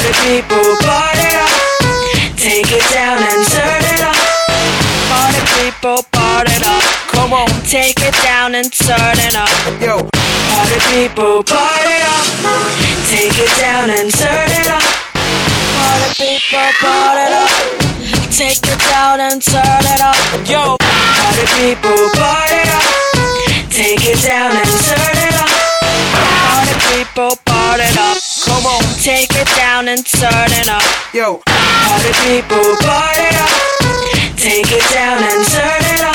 Party people, party up. Take it down and turn it up. Party people, party up. Come on, take it down and turn it up. Yo, party people, party up. Take it down and turn it up. Party people, party up. Take it down and turn it up. Yo, party people, party up. Take it down and turn it up. Party people, party up. Come on, take it down and turn it up. Yo, party people, party up. Take it down and turn it up.